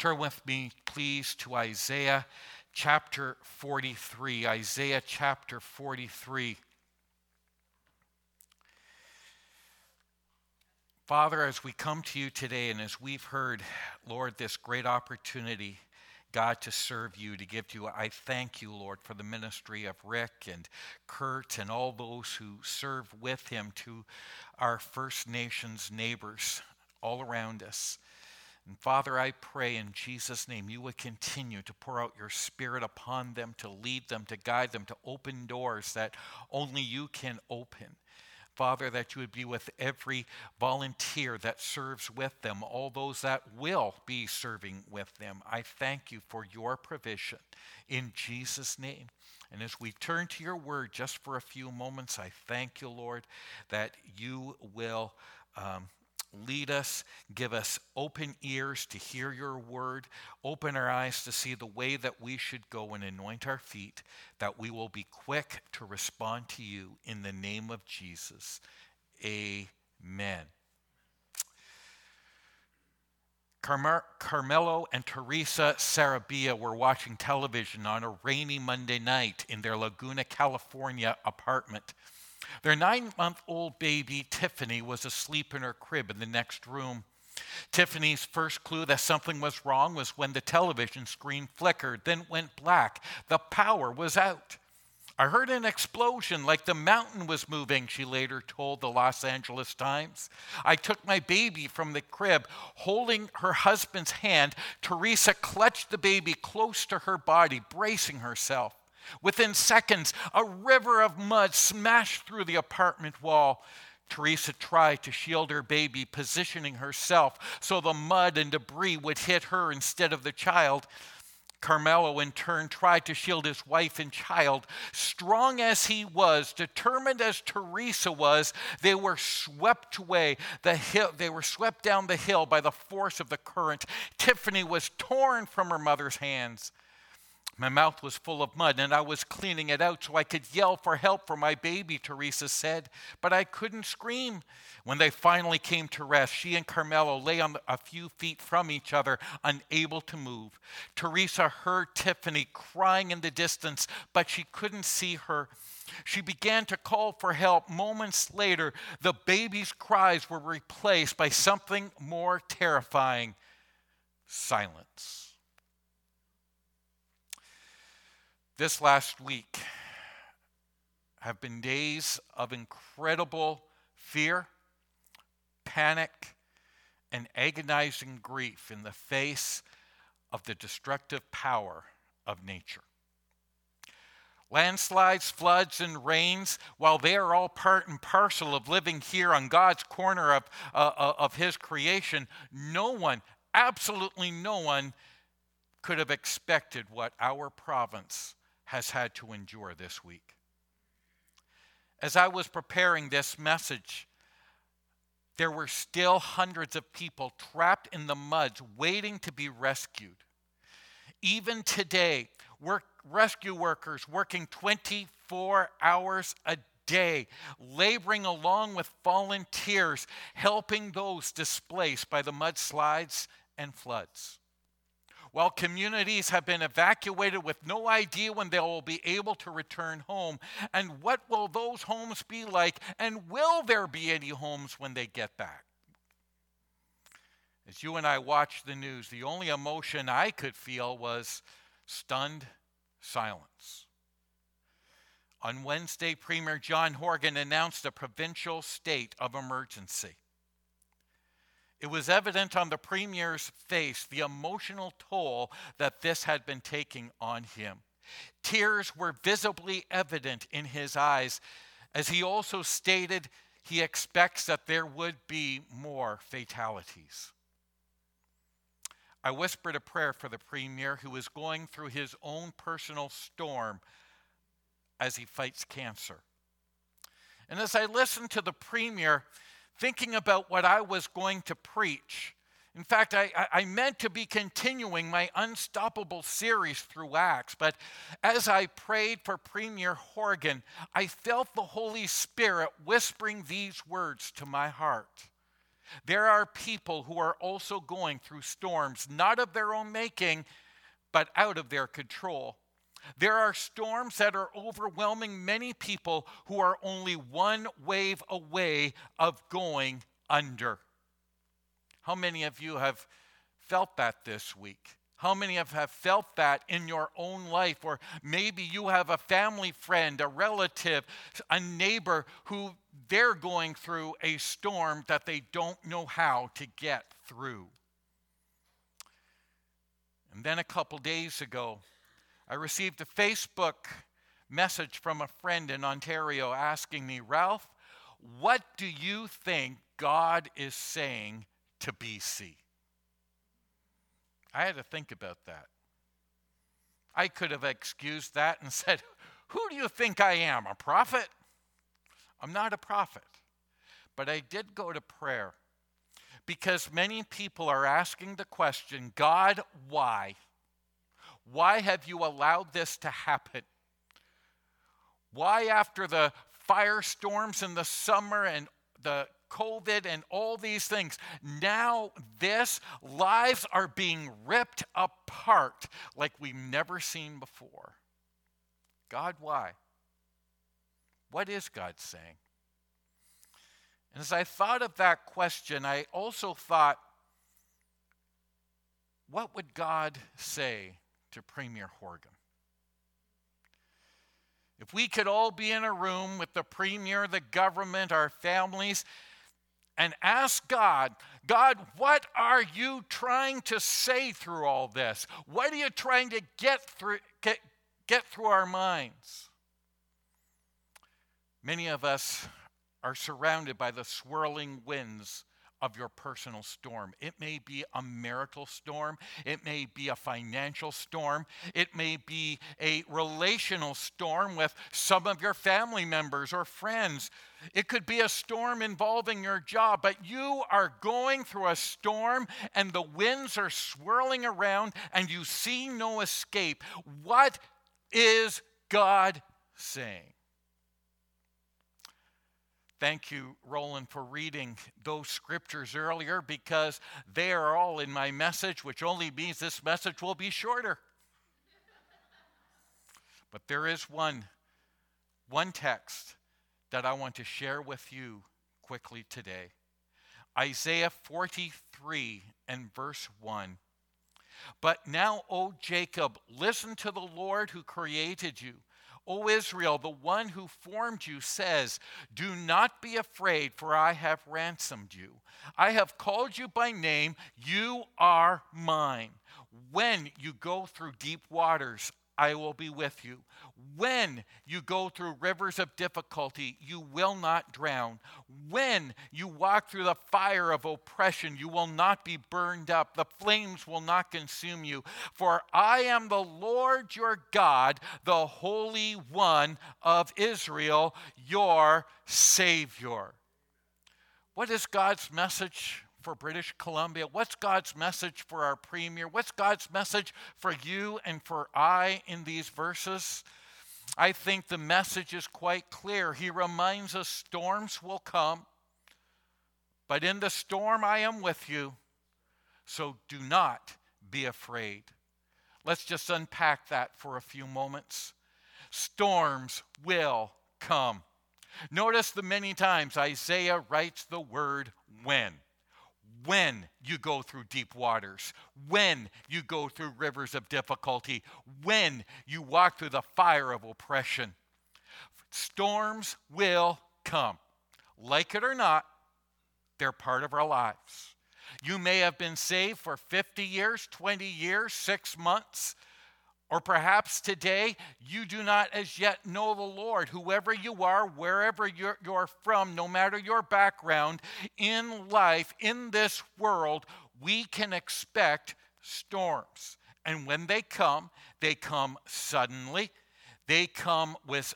Turn with me, please, to Isaiah chapter 43. Isaiah chapter 43. Father, as we come to you today and as we've heard, Lord, this great opportunity, God, to serve you, to give to you, I thank you, Lord, for the ministry of Rick and Kurt and all those who serve with him, to our First Nations neighbors all around us. And Father, I pray in Jesus' name you would continue to pour out your Spirit upon them, to lead them, to guide them, to open doors that only you can open. Father, that you would be with every volunteer that serves with them, all those that will be serving with them. I thank you for your provision in Jesus' name. And as we turn to your word just for a few moments, I thank you, Lord, that you will lead us, give us open ears to hear your word, open our eyes to see the way that we should go, and anoint our feet, that we will be quick to respond to you in the name of Jesus. Amen. Carmelo and Teresa Sarabia were watching television on a rainy Monday night in their Laguna, California apartment. Their 9-month-old baby, Tiffany, was asleep in her crib in the next room. Tiffany's first clue that something was wrong was when the television screen flickered, then went black. The power was out. I heard an explosion like the mountain was moving, she later told the Los Angeles Times. I took my baby from the crib. Holding her husband's hand, Teresa clutched the baby close to her body, bracing herself. Within seconds, a river of mud smashed through the apartment wall. Teresa tried to shield her baby, positioning herself so the mud and debris would hit her instead of the child. Carmelo, in turn, tried to shield his wife and child. Strong as he was, determined as Teresa was, they were swept away the hill. They were swept down the hill by the force of the current. Tiffany was torn from her mother's hands. My mouth was full of mud, and I was cleaning it out so I could yell for help for my baby, Teresa said, but I couldn't scream. When they finally came to rest, she and Carmelo lay on a few feet from each other, unable to move. Teresa heard Tiffany crying in the distance, but she couldn't see her. She began to call for help. Moments later, the baby's cries were replaced by something more terrifying: silence. This last week have been days of incredible fear, panic, and agonizing grief in the face of the destructive power of nature. Landslides, floods, and rains, while they are all part and parcel of living here on God's corner of his creation, no one, absolutely no one, could have expected what our province has had to endure this week. As I was preparing this message, there were still hundreds of people trapped in the muds waiting to be rescued. Even today, rescue workers working 24 hours a day, laboring along with volunteers, helping those displaced by the mudslides and floods. While communities have been evacuated with no idea when they will be able to return home, and what will those homes be like, and will there be any homes when they get back? As you and I watched the news, the only emotion I could feel was stunned silence. On Wednesday, Premier John Horgan announced a provincial state of emergency. It was evident on the Premier's face the emotional toll that this had been taking on him. Tears were visibly evident in his eyes, as he also stated he expects that there would be more fatalities. I whispered a prayer for the Premier, who is going through his own personal storm as he fights cancer. And as I listened to the Premier, thinking about what I was going to preach. In fact, I meant to be continuing my Unstoppable series through Acts, but as I prayed for Premier Horgan, I felt the Holy Spirit whispering these words to my heart. There are people who are also going through storms, not of their own making, but out of their control. There are storms that are overwhelming many people who are only one wave away of going under. How many of you have felt that this week? How many have felt that in your own life? Or maybe you have a family friend, a relative, a neighbor who they're going through a storm that they don't know how to get through. And then a couple days ago, I received a Facebook message from a friend in Ontario asking me, Ralph, what do you think God is saying to BC? I had to think about that. I could have excused that and said, who do you think I am, a prophet? I'm not a prophet. But I did go to prayer because many people are asking the question, God, why? Why have you allowed this to happen? Why, after the firestorms in the summer and the COVID and all these things, now lives are being ripped apart like we've never seen before? God, why? What is God saying? And as I thought of that question, I also thought, what would God say to Premier Horgan? If we could all be in a room with the Premier, the government, our families, and ask God, God, what are you trying to say through all this? What are you trying to get through our minds? Many of us are surrounded by the swirling winds of your personal storm. It may be a marital storm. It may be a financial storm. It may be a relational storm with some of your family members or friends. It could be a storm involving your job, but you are going through a storm and the winds are swirling around and you see no escape. What is God saying? Thank you, Roland, for reading those scriptures earlier because they are all in my message, which only means this message will be shorter. But there is one text that I want to share with you quickly today. Isaiah 43 and verse 1. But now, O Jacob, listen to the Lord who created you. O Israel, the one who formed you says, do not be afraid, for I have ransomed you. I have called you by name. You are mine. When you go through deep waters, I will be with you. When you go through rivers of difficulty, you will not drown. When you walk through the fire of oppression, you will not be burned up. The flames will not consume you. For I am the Lord your God, the Holy One of Israel, your Savior. What is God's message for British Columbia? What's God's message for our Premier? What's God's message for you and for I in these verses? I think the message is quite clear. He reminds us storms will come, but in the storm I am with you, so do not be afraid. Let's just unpack that for a few moments. Storms will come. Notice the many times Isaiah writes the word when. When you go through deep waters, when you go through rivers of difficulty, when you walk through the fire of oppression, storms will come. Like it or not, they're part of our lives. You may have been saved for 50 years, 20 years, 6 months, or perhaps today you do not as yet know the Lord. Whoever you are, wherever you're from, no matter your background, in life, in this world, we can expect storms. And when they come suddenly. They come with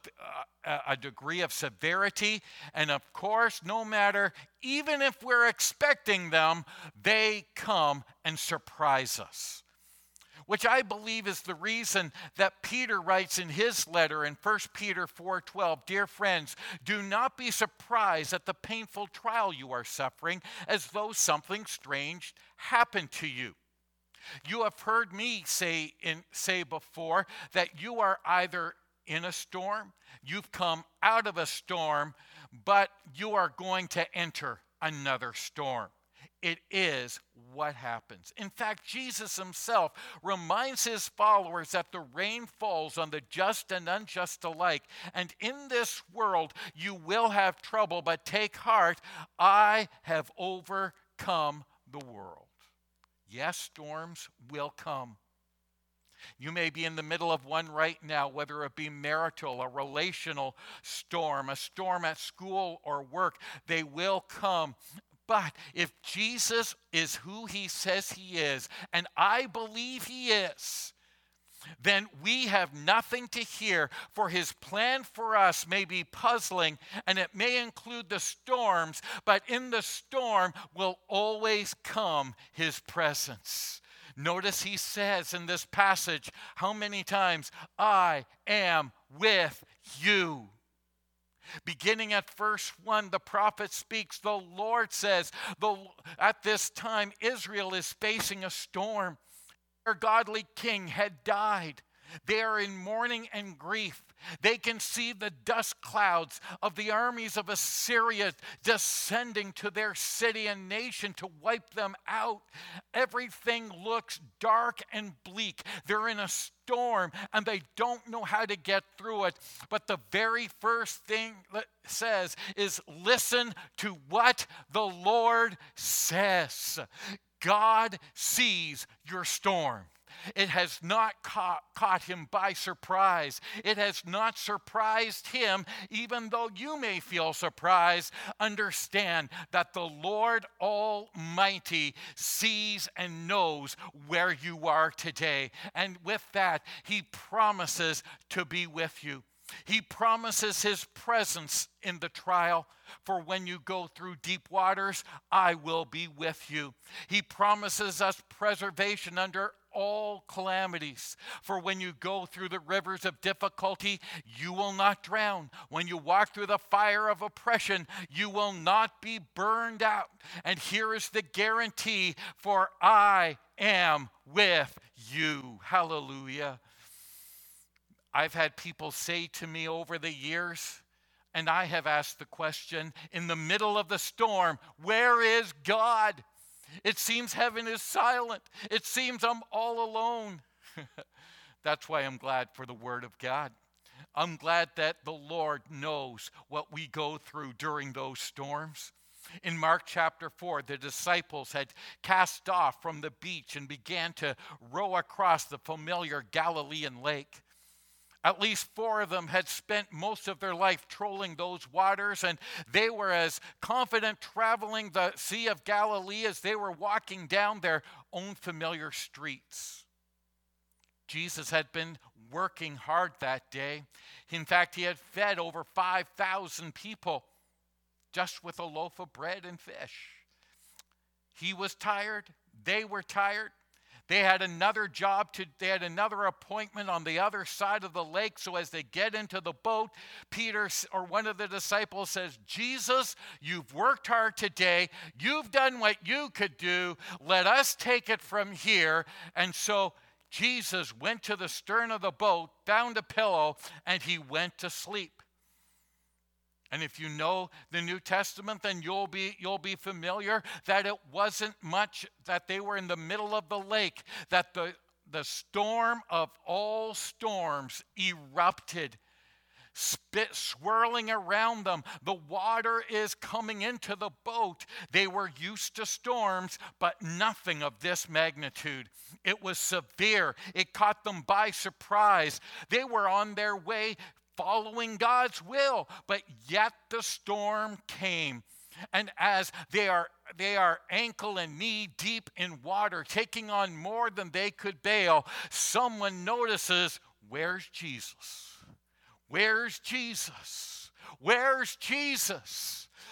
a degree of severity. And of course, no matter, even if we're expecting them, they come and surprise us. which I believe is the reason that Peter writes in his letter in 1 Peter 4:12, "Dear friends, do not be surprised at the painful trial you are suffering, as though something strange happened to you." You have heard me say before that you are either in a storm, you've come out of a storm, but you are going to enter another storm. It is what happens. In fact, Jesus himself reminds his followers that the rain falls on the just and unjust alike. And in this world, you will have trouble, but take heart, I have overcome the world. Yes, storms will come. You may be in the middle of one right now, whether it be marital, a relational storm, a storm at school or work. They will come. But if Jesus is who he says he is, and I believe he is, then we have nothing to fear, for his plan for us may be puzzling, and it may include the storms, but in the storm will always come his presence. Notice he says in this passage, how many times? I am with you. Beginning at verse 1, the prophet speaks, the Lord says, at this time Israel is facing a storm. Their godly king had died. They are in mourning and grief. They can see the dust clouds of the armies of Assyria descending to their city and nation to wipe them out. Everything looks dark and bleak. They're in a storm and they don't know how to get through it. But the very first thing that says is listen to what the Lord says. God sees your storm. It has not caught him by surprise. It has not surprised him, even though you may feel surprised. Understand that the Lord Almighty sees and knows where you are today. And with that, he promises to be with you. He promises his presence in the trial. For when you go through deep waters, I will be with you. He promises us preservation under all calamities. For when you go through the rivers of difficulty, you will not drown. When you walk through the fire of oppression, you will not be burned out. And here is the guarantee, for I am with you. Hallelujah. I've had people say to me over the years, and I have asked the question, in the middle of the storm, where is God? It seems heaven is silent. It seems I'm all alone. That's why I'm glad for the Word of God. I'm glad that the Lord knows what we go through during those storms. In Mark chapter 4, the disciples had cast off from the beach and began to row across the familiar Galilean lake. At least 4 of them had spent most of their life trolling those waters, and they were as confident traveling the Sea of Galilee as they were walking down their own familiar streets. Jesus had been working hard that day. In fact, he had fed over 5,000 people just with a loaf of bread and fish. He was tired. They were tired. They had another they had another appointment on the other side of the lake. So as they get into the boat, Peter or one of the disciples says, Jesus, you've worked hard today. You've done what you could do. Let us take it from here. And so Jesus went to the stern of the boat, found a pillow, and he went to sleep. And if you know the New Testament, then you'll be familiar that it wasn't much that they were in the middle of the lake, that the storm of all storms erupted, swirling around them. The water is coming into the boat. They were used to storms, but nothing of this magnitude. It was severe. It caught them by surprise. They were on their way following God's will, but yet the storm came. And as they are ankle and knee deep in water, taking on more than they could bear, someone notices, where's Jesus? Where's Jesus? Where's Jesus?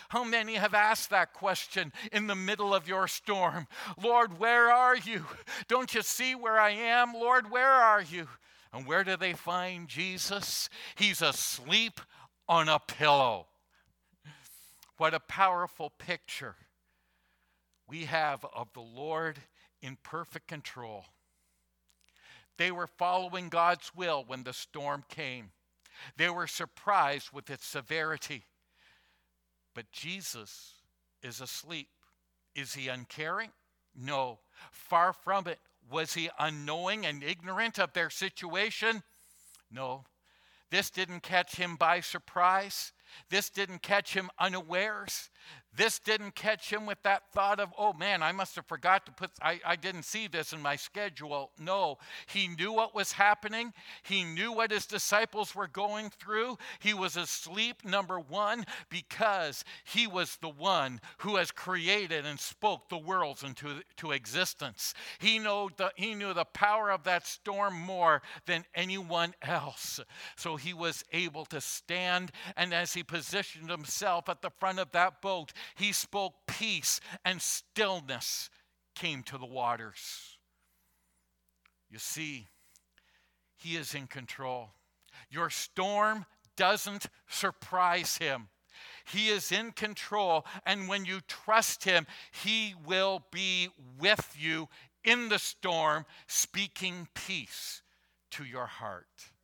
How many have asked that question in the middle of your storm? Lord, where are you? Don't you see where I am? Lord, where are you? And where do they find Jesus? He's asleep on a pillow. What a powerful picture we have of the Lord in perfect control. They were following God's will when the storm came. They were surprised with its severity. But Jesus is asleep. Is he uncaring? No, far from it. Was he unknowing and ignorant of their situation? No. This didn't catch him by surprise. This didn't catch him unawares. This didn't catch him with that thought of, oh man, I must have forgot to put, I didn't see this in my schedule. No, he knew what was happening. He knew what his disciples were going through. He was asleep, number one, because he was the one who has created and spoke the worlds into existence. He knew the power of that storm more than anyone else. So he was able to stand, and as he positioned himself at the front of that boat, he spoke peace, and stillness came to the waters. You see, he is in control. Your storm doesn't surprise him. He is in control, and when you trust him, he will be with you in the storm, speaking peace to your heart.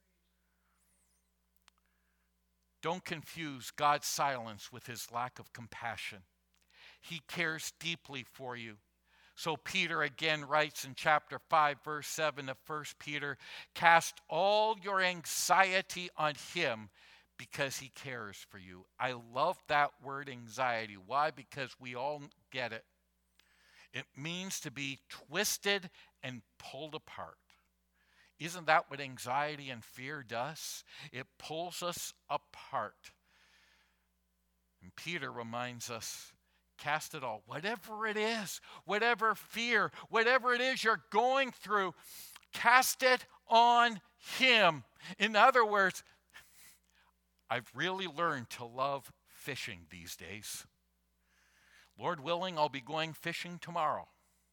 Don't confuse God's silence with his lack of compassion. He cares deeply for you. So Peter again writes in chapter 5, verse 7 of 1 Peter, cast all your anxiety on him because he cares for you. I love that word anxiety. Why? Because we all get it. It means to be twisted and pulled apart. Isn't that what anxiety and fear does? It pulls us apart. And Peter reminds us, cast it all, whatever it is, whatever fear, whatever it is you're going through, cast it on him. In other words, I've really learned to love fishing these days. Lord willing, I'll be going fishing tomorrow.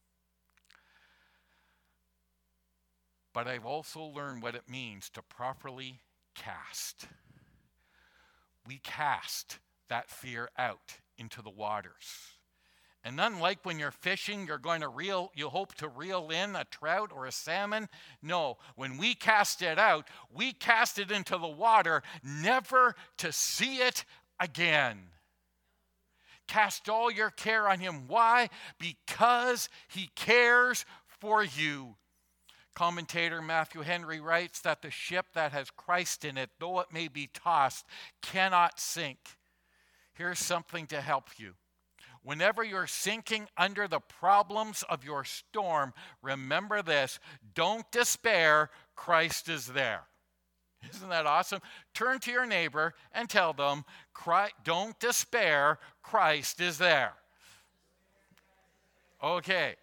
But I've also learned what it means to properly cast. We cast that fear out into the waters. And unlike when you're fishing, you hope to reel in a trout or a salmon. No, when we cast it out, we cast it into the water, never to see it again. Cast all your care on him. Why? Because he cares for you. Commentator Matthew Henry writes that the ship that has Christ in it, though it may be tossed, cannot sink. Here's something to help you. Whenever you're sinking under the problems of your storm, remember this: don't despair, Christ is there. Isn't that awesome? Turn to your neighbor and tell them, don't despair, Christ is there. Okay.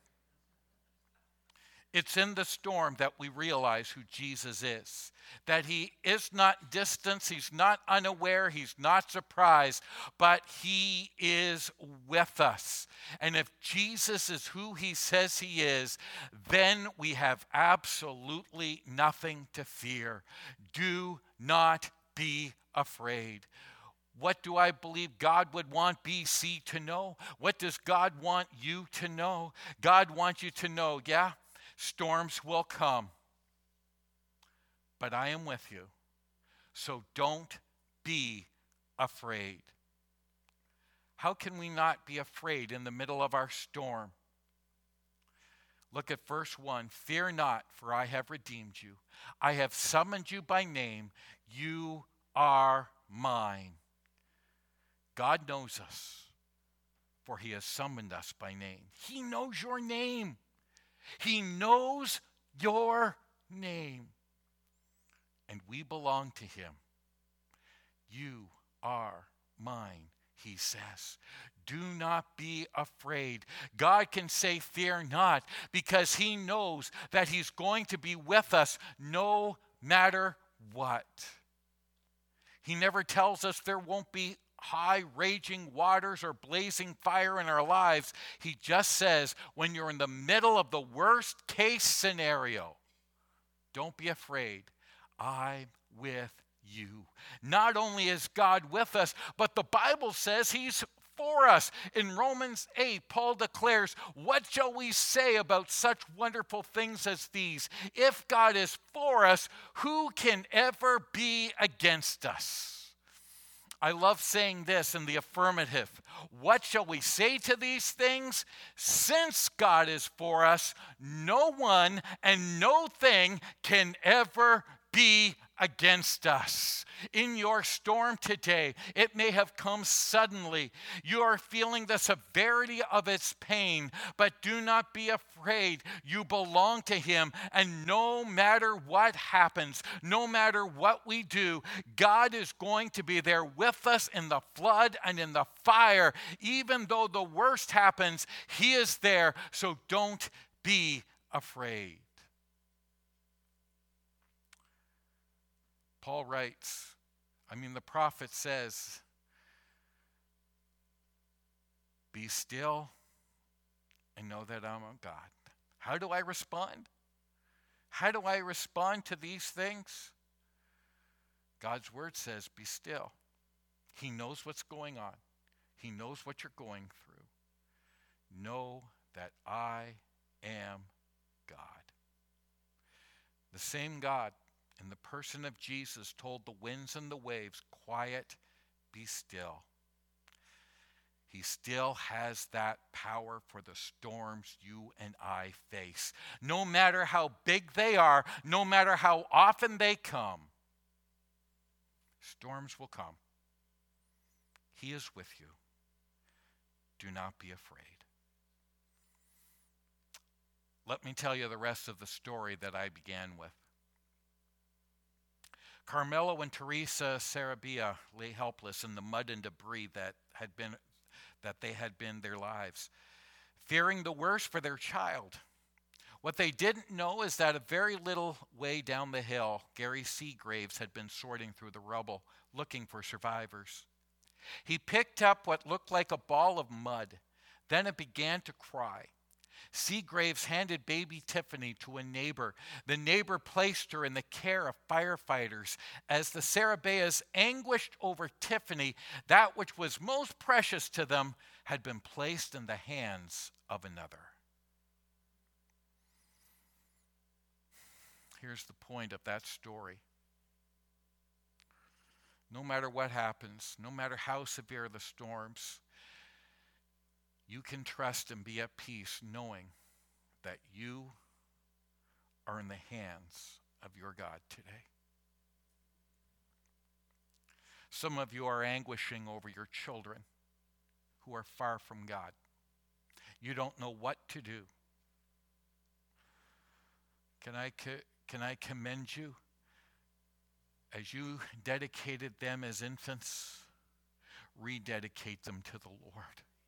It's in the storm that we realize who Jesus is. That he is not distant, he's not unaware, he's not surprised, but he is with us. And if Jesus is who he says he is, then we have absolutely nothing to fear. Do not be afraid. What do I believe God would want BC to know? What does God want you to know? God wants you to know, storms will come, but I am with you. So don't be afraid. How can we not be afraid in the middle of our storm? Look at verse 1. Fear not, for I have redeemed you. I have summoned you by name. You are mine. God knows us, for he has summoned us by name. He knows your name. He knows your name. And we belong to him. You are mine, he says. Do not be afraid. God can say, fear not, because he knows that he's going to be with us no matter what. He never tells us there won't be high raging waters or blazing fire in our lives. He just says, when you're in the middle of the worst case scenario, don't be afraid. I'm with you. Not only is God with us, but the Bible says he's for us. In Romans 8, Paul declares, what shall we say about such wonderful things as these? If God is for us, who can ever be against us? I love saying this in the affirmative. What shall we say to these things? Since God is for us, no one and no thing can ever be against us. In your storm today, it may have come suddenly. You are feeling the severity of its pain, but do not be afraid. You belong to him, and no matter what happens, no matter what we do, God is going to be there with us in the flood and in the fire. Even though the worst happens, he is there, so don't be afraid. Paul writes, the prophet says, be still and know that I'm a God. How do I respond? How do I respond to these things? God's word says, be still. He knows what's going on. He knows what you're going through. Know that I am God. The same God in the person of Jesus told the winds and the waves, quiet, be still. He still has that power for the storms you and I face. No matter how big they are, no matter how often they come, storms will come. He is with you. Do not be afraid. Let me tell you the rest of the story that I began with. Carmelo and Teresa Sarabia lay helpless in the mud and debris that they had been their lives, fearing the worst for their child. What they didn't know is that a very little way down the hill, Gary Seagraves had been sorting through the rubble, looking for survivors. He picked up what looked like a ball of mud. Then it began to cry. Seagraves handed baby Tiffany to a neighbor. The neighbor placed her in the care of firefighters. As the Sarabias anguished over Tiffany, that which was most precious to them had been placed in the hands of another. Here's the point of that story. No matter what happens, no matter how severe the storms, you can trust and be at peace knowing that you are in the hands of your God today. Some of you are anguishing over your children who are far from God. You don't know what to do. Can I commend you as you dedicated them as infants? Rededicate them to the Lord.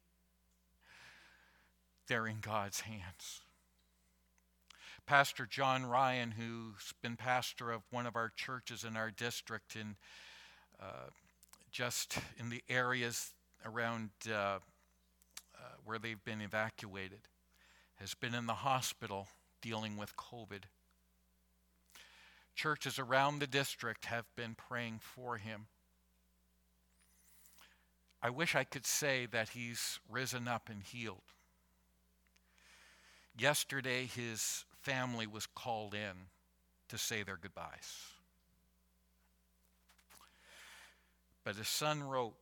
They're in God's hands. Pastor John Ryan, who's been pastor of one of our churches in our district in just in the areas around where they've been evacuated, has been in the hospital dealing with COVID. Churches around the district have been praying for him. I wish I could say that he's risen up and healed. Yesterday, his family was called in to say their goodbyes. But his son wrote,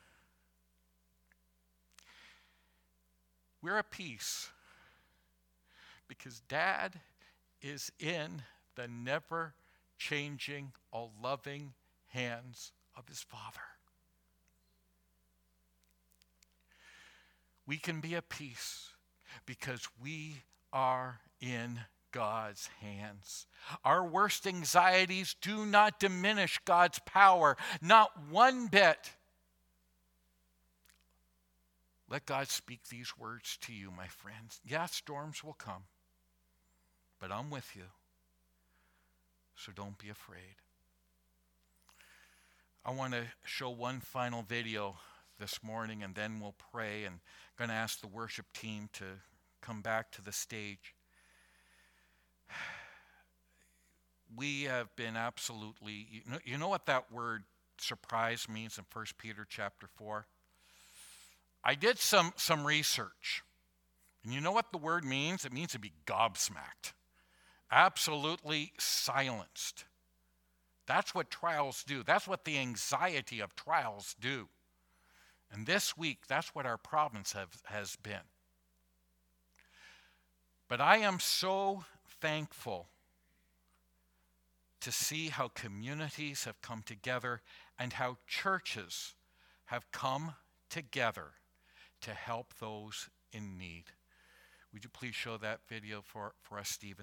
we're at peace because Dad is in the never-changing, all-loving hands of his Father. We can be at peace because we are in God's hands. Our worst anxieties do not diminish God's power, not one bit. Let God speak these words to you, my friends. Yeah, storms will come, but I'm with you, so don't be afraid. I want to show one final video this morning, and then we'll pray, and I'm going to ask the worship team to come back to the stage. We have been absolutely, you know what that word surprise means in 1 Peter chapter 4? I did some research, and you know what the word means? It means to be gobsmacked, absolutely silenced. That's what trials do. That's what the anxiety of trials do. And this week, that's what our province has been. But I am so thankful to see how communities have come together and how churches have come together to help those in need. Would you please show that video for us, Stephen?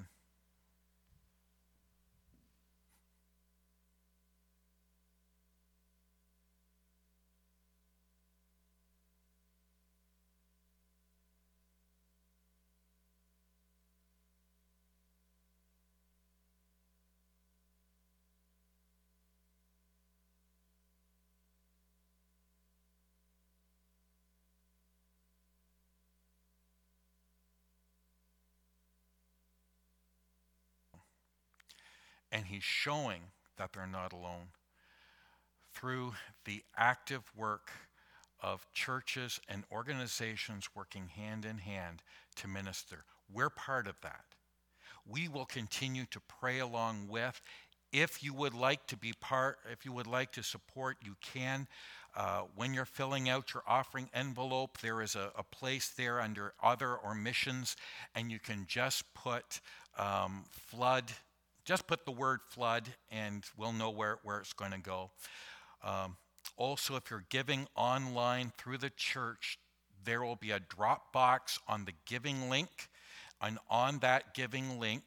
And he's showing that they're not alone through the active work of churches and organizations working hand in hand to minister. We're part of that. We will continue to pray along with. If you would like to be part, if you would like to support, you can. When you're filling out your offering envelope, there is a place there under other or missions, and you can just put flood. Just put the word flood, and we'll know where it's going to go. Also, if you're giving online through the church, there will be a drop box on the giving link. And on that giving link,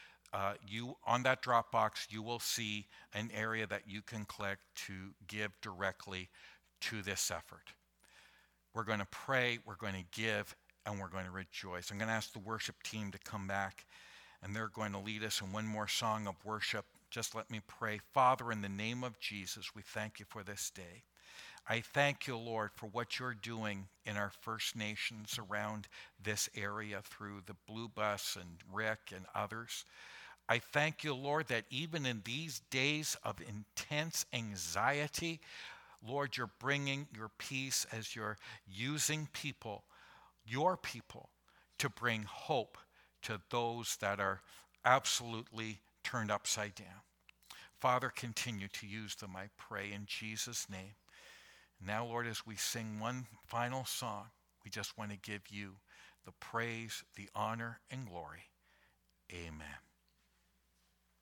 on that drop box, you will see an area that you can click to give directly to this effort. We're going to pray, we're going to give, and we're going to rejoice. I'm going to ask the worship team to come back, and they're going to lead us in one more song of worship. Just let me pray. Father, in the name of Jesus, we thank you for this day. I thank you, Lord, for what you're doing in our First Nations around this area through the Blue Bus and Rick and others. I thank you, Lord, that even in these days of intense anxiety, Lord, you're bringing your peace as you're using people, your people, to bring hope to those that are absolutely turned upside down. Father, continue to use them, I pray, in Jesus' name. Now, Lord, as we sing one final song, we just want to give you the praise, the honor, and glory. Amen.